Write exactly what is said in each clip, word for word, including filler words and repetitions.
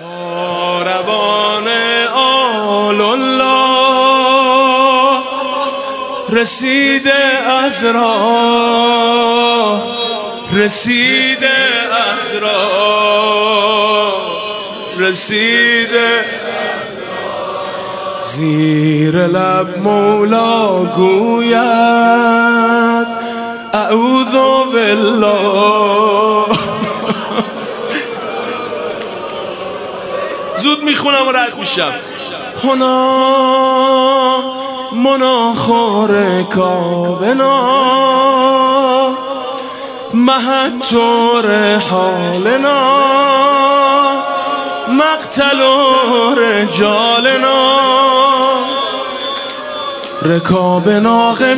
کاروان آل الله رسیده از راه، رسیده از راه، رسیده زیر لب مولا گوید اعوذ بالله. زود میخونم و رد میشم. هنا مناخور کابنا مهتور حالنا مقتل رجالنا. رکاب ناقه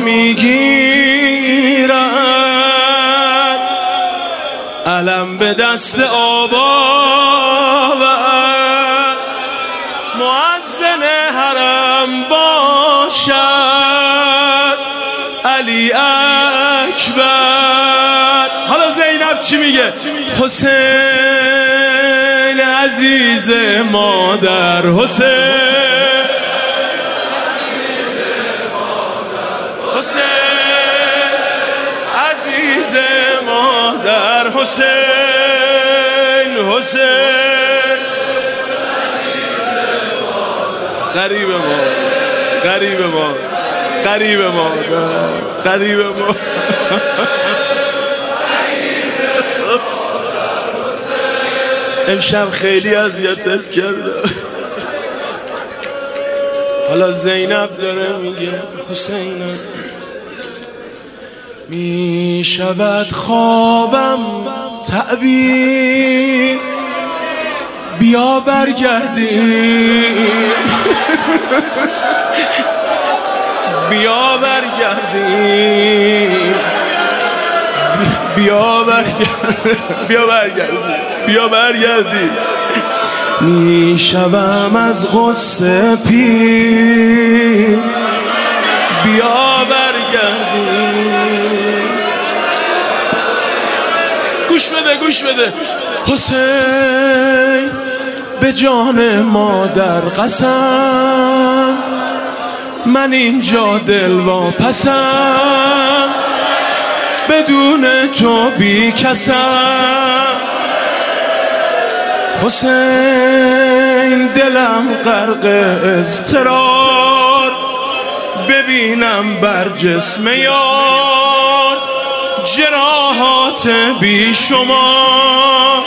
میگیرد علم به دست آباور، مؤذن حرم باشد علی اکبر. حالا زینب چی میگه؟ حسین عزیز مادر، حسین حسین عزیز مادر، حسین حسین قریب ما، قریب ما، قریب ما، قریب ما. امشب خیلی اذیتت کردم. حالا زینب داره میگه حسینم می شود خوابم تعبیر، بیا برگردیم، بیا برگردیم، بیا برگردیم، بیا برگردیم، بیا برگردیم. می شوم از غصه پیر، بیا برگردیم. گوش بده گوش بده. حسین به جان مادر قسم، من اینجا دل واپسم، بدون تو بی کسم. حسین دلم غرق اضطرار، ببینم بر جسم یار جراحات بی شما.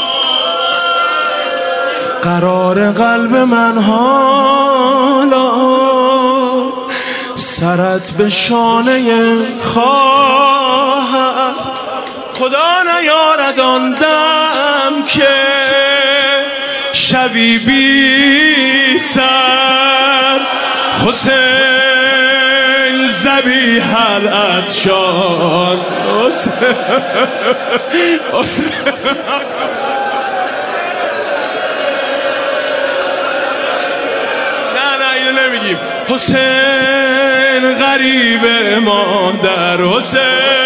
قرار قلب من حالا سرت به شانه خواهد، خدا نیارد آن دم که شوی بی سر. حسین ذبیح العطشان، حسین نه نه اینو نمیگیم. حسین غریب مادر، حسین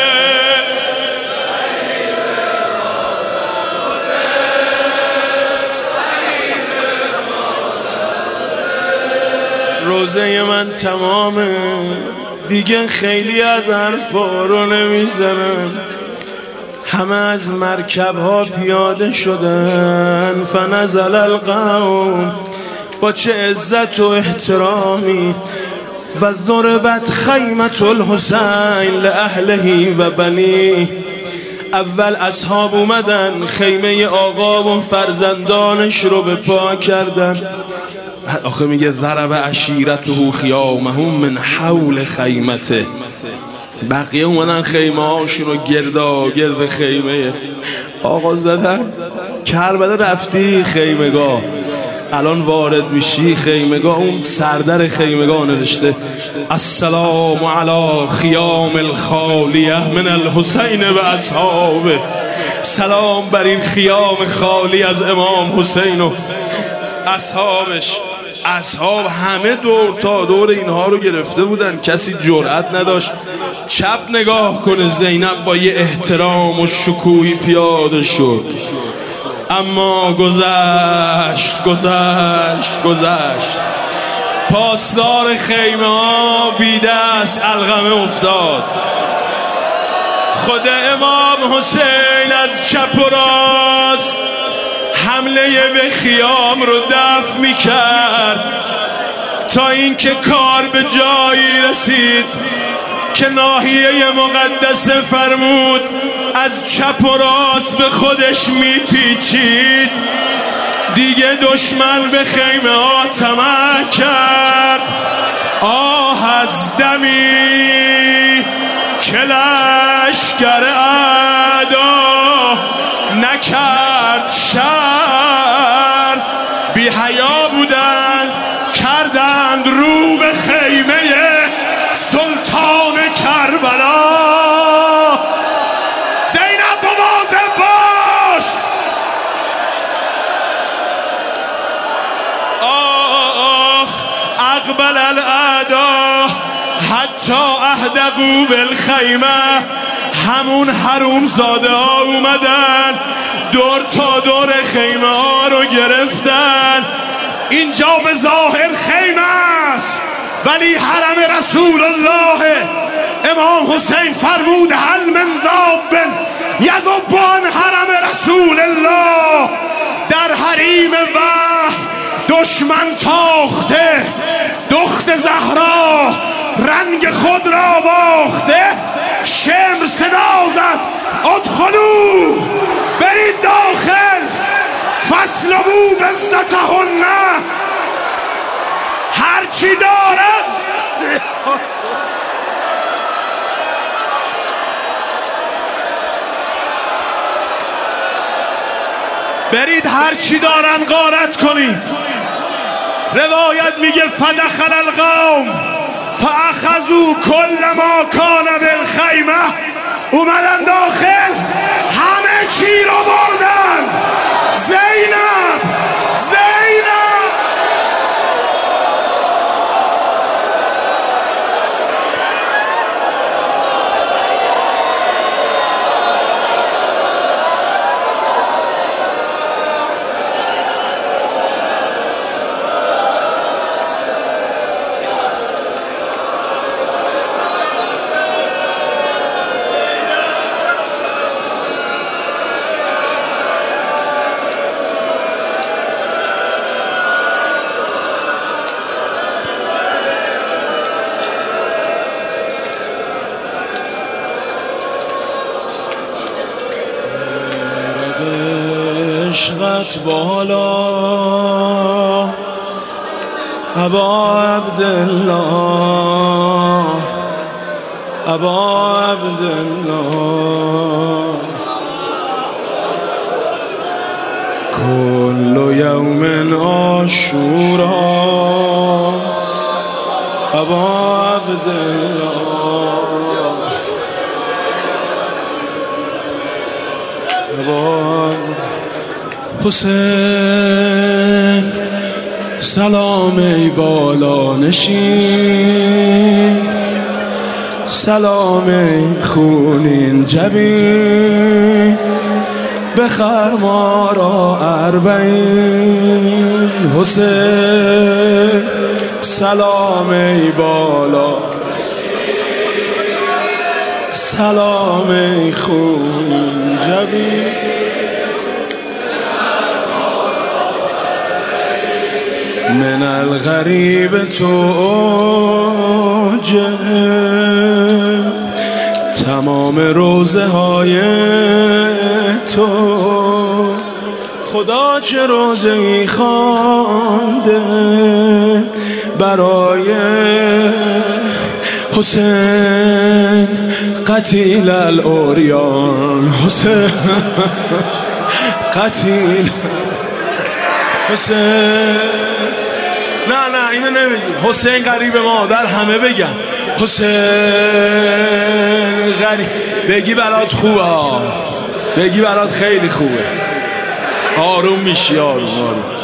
روزه من تمامه دیگه، خیلی از حرفا رو نمیزنم. همه از مرکب ها پیاده شدن، فنزل القوم با چه عزت و احترامی. و ضربت خیمة الحسین لأهله و بنی. اول اصحاب اومدن خیمه آقا و فرزندانش رو به پا کردن. آخه میگه ضرب عشیرته خیامه من حول خیمته. بقیه اومدن خیمه هاشون رو گردا گرد خیمه آقا زدن. کربلا رفتی خیمگاه، الان وارد میشی خیمگاه، اون سردر خیمگاه نوشته السلام علی خیام الخالیه من الحسین و اصحابه. سلام بر این خیام خالی از امام حسین و اصحابش. اصحاب همه دور تا دور اینها رو گرفته بودن، کسی جرأت نداشت چپ نگاه کنه. زینب با یه احترام و شکوهی پیاده شد. اما گذشت گذشت گذشت. پاسدار خیمه ها بی دست علقمه افتاد. خود امام حسین از چپ و راست حمله به خیام رو دفع می کرد تا اینکه کار به جایی رسید که ناحیه مقدسه فرمود از چپ و راست به خودش می پیچید. دیگه دشمن به خیمه ها طمع کرد. آه از دمی که لشکر اعدا نکرد شر، بی حیا بودند کردند رو به خیمه سلطان کربلا. زینب مواظب باش. آخ اقبل الاعدا حتی اهدقوا بالخیمه. همون حروم زاده ها اومدن دور تا دور خیمه ها رو گرفتن. اینجا به ظاهر خیمه است ولی حرم رسول الله. امام حسین فرمود هل من ذاب یذبان حرم رسول الله. در حریم وحی دشمن تاخته، دخت زهرا رنگ خود را باخته. شمر صدا زد ادخلوا، برید داخل، فاسلبوا بزتهن. هرچی دارد برید هرچی دارن غارت کنید. روایت میگه فدخل القوم فاخذوا کل ما کان بالخیمه. اومدن داخل همه چی رو بردن. زینب زینب عشقت بالا ابا عبدالله، ابا عبدالله. کل یوم عاشورا ابا عبدالله. حسین سلام ای بالا نشین، سلام ای خونین جبین، بخر ما را اربعین. حسین سلام ای بالا، سلام ای خونین جبین، من الغریب تو جه. تمام روزه های تو خدا چه روزه ای خوانده برای حسین قتیل الاوریان. حسین قتیل حسین. نه نه اینو نمیگی. حسین غریب ما در همه بگن حسین غریب. بگی برات خوبه، بگی برات خیلی خوبه. آروم میشی. آروم آروم